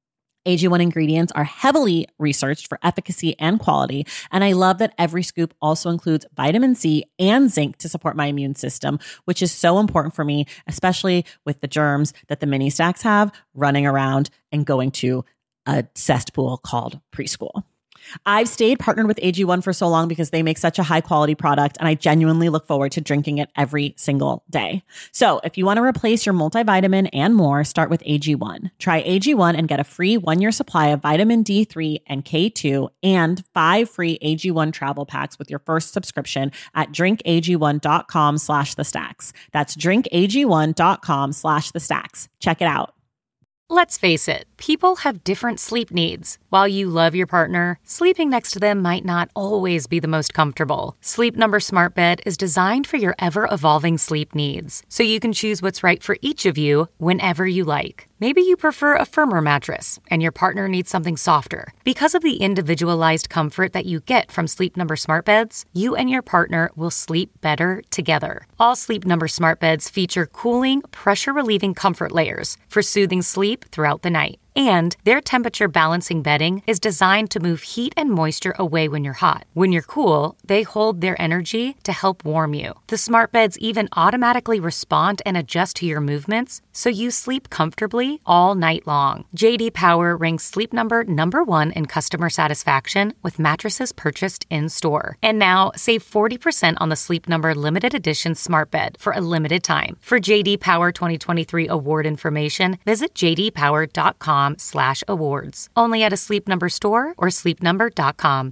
A G one ingredients are heavily researched for efficacy and quality, and I love that every scoop also includes vitamin C and zinc to support my immune system, which is so important for me, especially with the germs that the mini stacks have running around and going to a cesspool called preschool. I've stayed partnered with A G one for so long because they make such a high quality product, and I genuinely look forward to drinking it every single day. So if you want to replace your multivitamin and more, start with A G one. Try A G one and get a free one-year supply of vitamin D three and K two and five free A G one travel packs with your first subscription at drinkag1.com slash the stacks. That's drinkag1.com slash the stacks. Check it out. Let's face it, people have different sleep needs. While you love your partner, sleeping next to them might not always be the most comfortable. Sleep Number Smart Bed is designed for your ever-evolving sleep needs, so you can choose what's right for each of you whenever you like. Maybe you prefer a firmer mattress and your partner needs something softer. Because of the individualized comfort that you get from Sleep Number Smart Beds, you and your partner will sleep better together. All Sleep Number Smart Beds feature cooling, pressure-relieving comfort layers for soothing sleep throughout the night. And their temperature balancing bedding is designed to move heat and moisture away when you're hot. When you're cool, they hold their energy to help warm you. The smart beds even automatically respond and adjust to your movements, so you sleep comfortably all night long. J D Power ranks Sleep Number number one in customer satisfaction with mattresses purchased in-store. And now, save forty percent on the Sleep Number limited edition smart bed for a limited time. For J D Power twenty twenty-three award information, visit j d power dot com slash awards. Only at a Sleep Number store or sleep number dot com.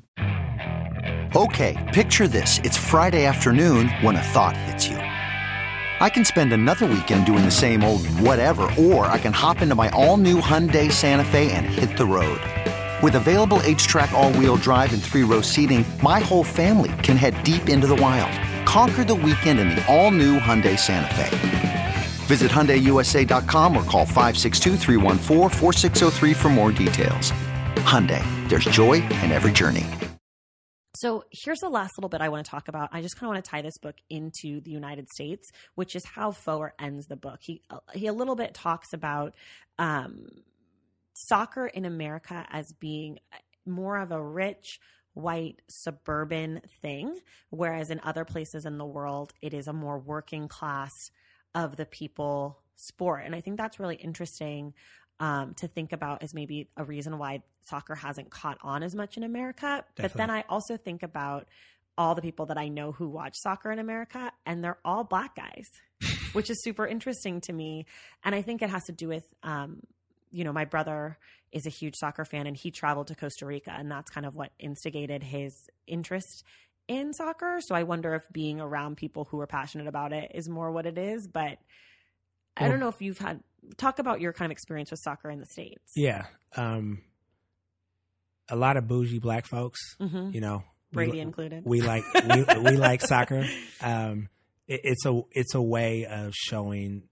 Okay, picture this. It's Friday afternoon when a thought hits you. I can spend another weekend doing the same old whatever, or I can hop into my all-new Hyundai Santa Fe and hit the road. With available H-Track all-wheel drive and three-row seating, my whole family can head deep into the wild. Conquer the weekend in the all-new Hyundai Santa Fe. Visit Hyundai U S A dot com or call five six two, three one four, four six zero three for more details. Hyundai, there's joy in every journey. So here's the last little bit I want to talk about. I just kind of want to tie this book into the United States, which is how Foer ends the book. He he a little bit talks about um, soccer in America as being more of a rich, white, suburban thing, whereas in other places in the world, it is a more working class of the people sport. And I think that's really interesting um, to think about as maybe a reason why soccer hasn't caught on as much in America. Definitely. But then I also think about all the people that I know who watch soccer in America, and they're all Black guys, which is super interesting to me. And I think it has to do with, um, you know, my brother is a huge soccer fan, and he traveled to Costa Rica, and that's kind of what instigated his interest in soccer. So I wonder if being around people who are passionate about it is more what it is. But I don't know if you've had talk about your kind of experience with soccer in the States. Yeah. Um, a lot of bougie Black folks, mm-hmm. you know, Brady we, included. We like, we, we like soccer. Um, it, it's a, it's a way of showing,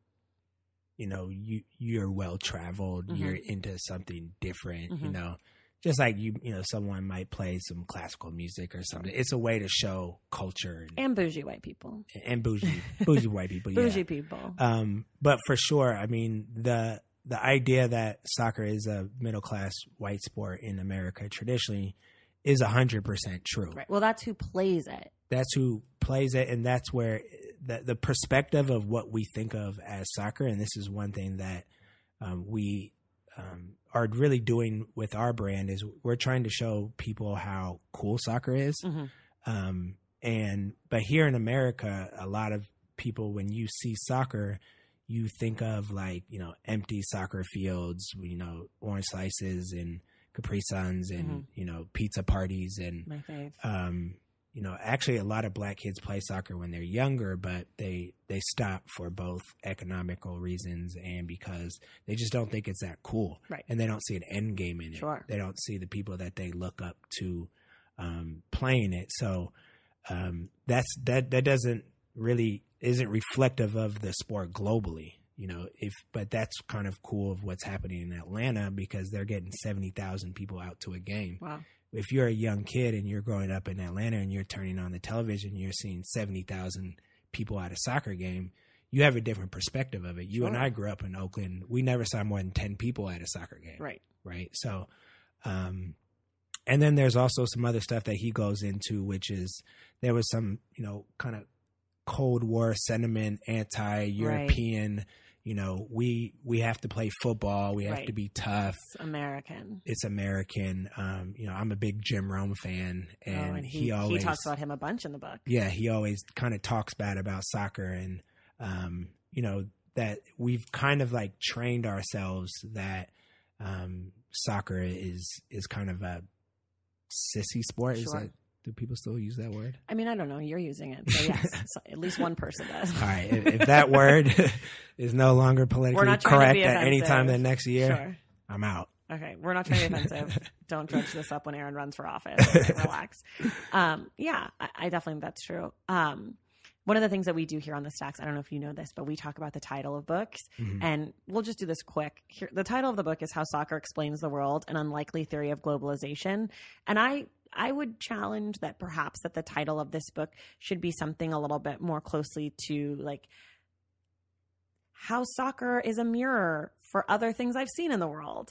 you know, you, you're well-traveled, mm-hmm. you're into something different, mm-hmm. you know, just like you, you know, someone might play some classical music or something. It's a way to show culture and, and bougie white people and bougie, bougie white people. Bougie yeah. people. Um, but for sure, I mean, the the idea that soccer is a middle class white sport in America traditionally is a hundred percent true. Right. Well, that's who plays it. That's who plays it, and that's where the the perspective of what we think of as soccer, and this is one thing that um, we. Um, are really doing with our brand is we're trying to show people how cool soccer is. Mm-hmm. Um, and, but here in America, a lot of people, when you see soccer, you think of like, you know, empty soccer fields, you know, orange slices and Capri Suns and, mm-hmm. you know, pizza parties and, My fave. um, you know, actually a lot of Black kids play soccer when they're younger, but they, they stop for both economical reasons and because they just don't think it's that cool. Right. And they don't see an end game in it. Sure. They don't see the people that they look up to um, playing it. So um, that's, that, that doesn't really, isn't reflective of the sport globally, you know, if, but that's kind of cool of what's happening in Atlanta because they're getting seventy thousand people out to a game. Wow. If you're a young kid and you're growing up in Atlanta and you're turning on the television, you're seeing seventy thousand people at a soccer game, you have a different perspective of it. You sure. and I grew up in Oakland. We never saw more than ten people at a soccer game. Right. Right. So, um, and then there's also some other stuff that he goes into, which is there was some, you know, kind of Cold War sentiment, anti-European, right. you know, we we have to play football. We have right. to be tough. It's American. It's American. Um, you know, I'm a big Jim Rome fan, and, oh, and he, he always he talks about him a bunch in the book. Yeah, he always kind of talks bad about soccer, and um, you know that we've kind of like trained ourselves that um, soccer is is kind of a sissy sport. Sure. Is that, do people still use that word? I mean, I don't know. You're using it. So yes, at least one person does. All right. If, if that word is no longer politically correct at any time the next year, sure. I'm out. Okay. We're not trying to be offensive. Don't dredge this up when Aaron runs for office. Relax. Um, yeah, I, I definitely think that's true. Um, one of the things that we do here on the Stacks, I don't know if you know this, but we talk about the title of books, mm-hmm. and we'll just do this quick. Here, the title of the book is How Soccer Explains the World, An Unlikely Theory of Globalization. And I I would challenge that perhaps that the title of this book should be something a little bit more closely to like how soccer is a mirror for other things I've seen in the world.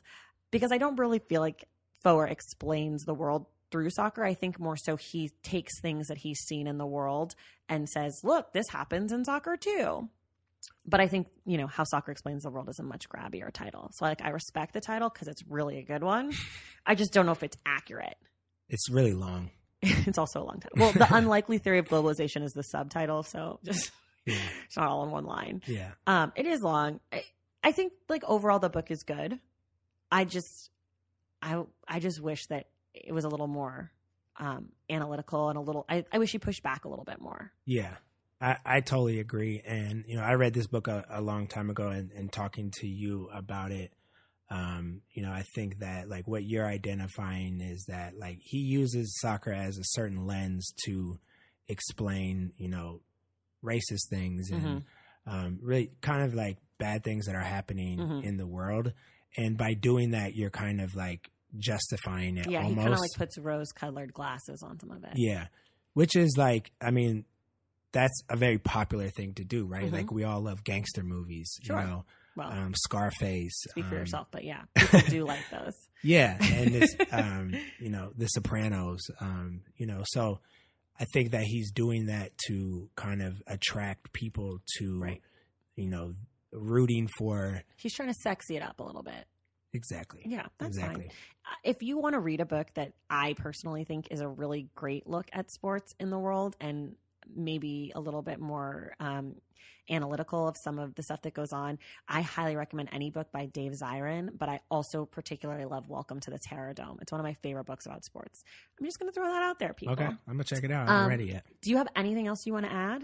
because I don't really feel like Foer explains the world through soccer. I think more so he takes things that he's seen in the world and says, look, this happens in soccer too. But I think, you know, How Soccer Explains the World is a much grabbier title. So like I respect the title because it's really a good one. I just don't know if it's accurate. It's really long. It's also a long title. Well, The Unlikely Theory of Globalization is the subtitle. So just yeah. It's not all in one line. Yeah. Um, it is long. I, I think like overall the book is good. I just, I, I just wish that it was a little more um, analytical and a little, I, I wish he pushed back a little bit more. Yeah, I, I totally agree. And, you know, I read this book a, a long time ago and, and talking to you about it, um, you know, I think that like what you're identifying is that like he uses soccer as a certain lens to explain, you know, racist things and mm-hmm. um, really kind of like bad things that are happening mm-hmm. in the world. And by doing that, you're kind of like justifying it. Yeah, almost. He kind of like puts rose-colored glasses on some of it. Yeah, which is like, I mean, that's a very popular thing to do, right? Mm-hmm. Like we all love gangster movies, sure. you know, well, um, Scarface. Speak for um, yourself, but yeah, people do like those. Yeah, and it's, um, you know, The Sopranos, um, you know, so I think that he's doing that to kind of attract people to, right. you know, rooting for. He's trying to sexy it up a little bit. Exactly. Yeah, that's exactly. fine. If you want to read a book that I personally think is a really great look at sports in the world and maybe a little bit more um, analytical of some of the stuff that goes on, I highly recommend any book by Dave Zirin, but I also particularly love Welcome to the Terror Dome. It's one of my favorite books about sports. I'm just going to throw that out there, people. Okay, I'm going to check it out. I haven't um, read it yet. Do you have anything else you want to add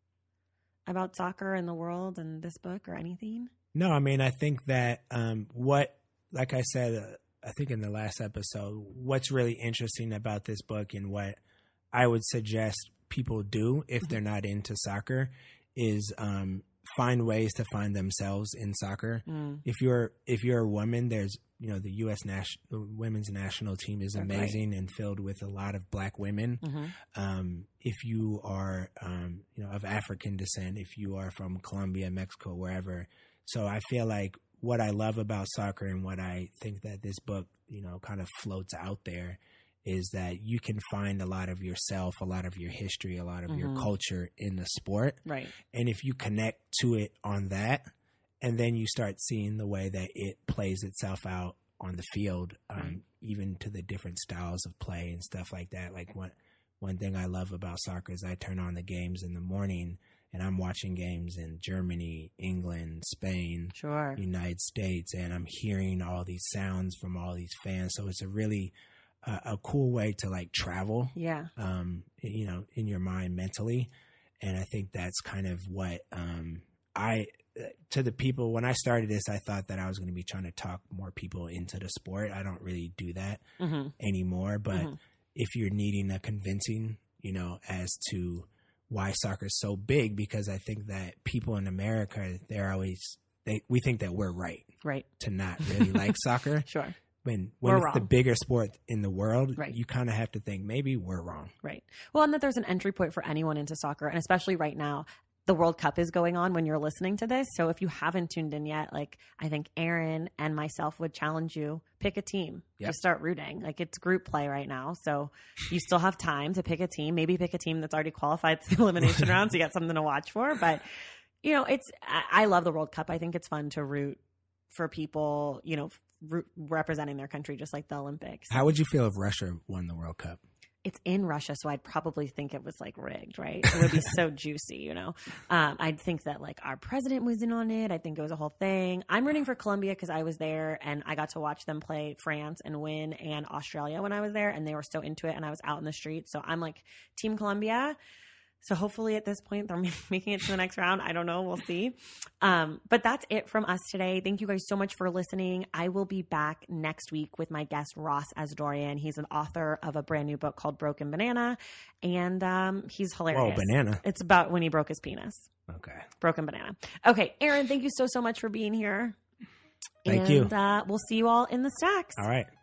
about soccer and the world and this book or anything? No, I mean, I think that um, what, like I said, uh, I think in the last episode, what's really interesting about this book and what I would suggest people do if they're not into soccer is um, find ways to find themselves in soccer. Mm. If you're if you're a woman, there's you know the U S national women's national team is amazing right. and filled with a lot of black women. Mm-hmm. Um, if you are um, you know of African descent, if you are from Colombia, Mexico, wherever, so I feel like what I love about soccer and what I think that this book you know kind of floats out there is that you can find a lot of yourself, a lot of your history, a lot of mm-hmm. your culture in the sport. Right. And if you connect to it on that, and then you start seeing the way that it plays itself out on the field, um, right. even to the different styles of play and stuff like that. Like one, one thing I love about soccer is I turn on the games in the morning and I'm watching games in Germany, England, Spain, sure. United States, and I'm hearing all these sounds from all these fans. So it's a really a, a cool way to like travel, yeah. um, you know, in your mind mentally. And I think that's kind of what um, I, to the people, when I started this, I thought that I was going to be trying to talk more people into the sport. I don't really do that mm-hmm. anymore. But mm-hmm. if you're needing a convincing, you know, as to why soccer is so big, because I think that people in America, they're always, they, we think that we're right. Right. To not really like soccer. Sure. When when we're it's wrong. The bigger sport in the world, right. you kind of have to think maybe we're wrong. Right. Well, and that there's an entry point for anyone into soccer, and especially right now, the World Cup is going on when you're listening to this. So if you haven't tuned in yet, like I think Aaron and myself would challenge you, pick a team. Yep. Just start rooting. Like it's group play right now. So you still have time to pick a team. Maybe pick a team that's already qualified to the elimination round so you got something to watch for. But, you know, it's I, I love the World Cup. I think it's fun to root for people, you know, re- representing their country, just like the Olympics. How would you feel if Russia won the World Cup? It's in Russia, so I'd probably think it was like rigged, right? It would be so juicy, you know? Um, I'd think that like our president was in on it. I think it was a whole thing. I'm rooting for Colombia because I was there and I got to watch them play France and win, and Australia when I was there, and they were so into it and I was out in the street. So I'm like Team Colombia. So hopefully at this point they're making it to the next round. I don't know. We'll see. Um, but that's it from us today. Thank you guys so much for listening. I will be back next week with my guest, Ross Asdorian. He's an author of a brand new book called Broken Banana. And um, he's hilarious. Whoa, banana. It's about when he broke his penis. Okay. Broken Banana. Okay. Aaron, thank you so, so much for being here. Thank and, you. And uh, we'll see you all in the stacks. All right.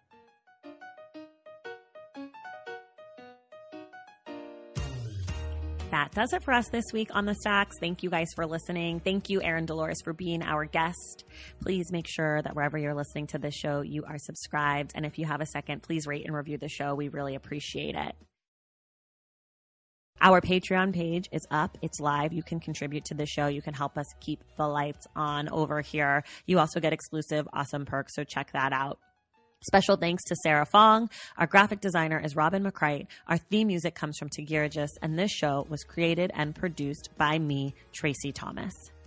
That does it for us this week on The Stacks. Thank you guys for listening. Thank you, Erin Dolores, for being our guest. Please make sure that wherever you're listening to this show, you are subscribed. And if you have a second, please rate and review the show. We really appreciate it. Our Patreon page is up. It's live. You can contribute to the show. You can help us keep the lights on over here. You also get exclusive awesome perks, so check that out. Special thanks to Sarah Fong. Our graphic designer is Robin McCrite. Our theme music comes from Tegirigis, and this show was created and produced by me, Tracy Thomas.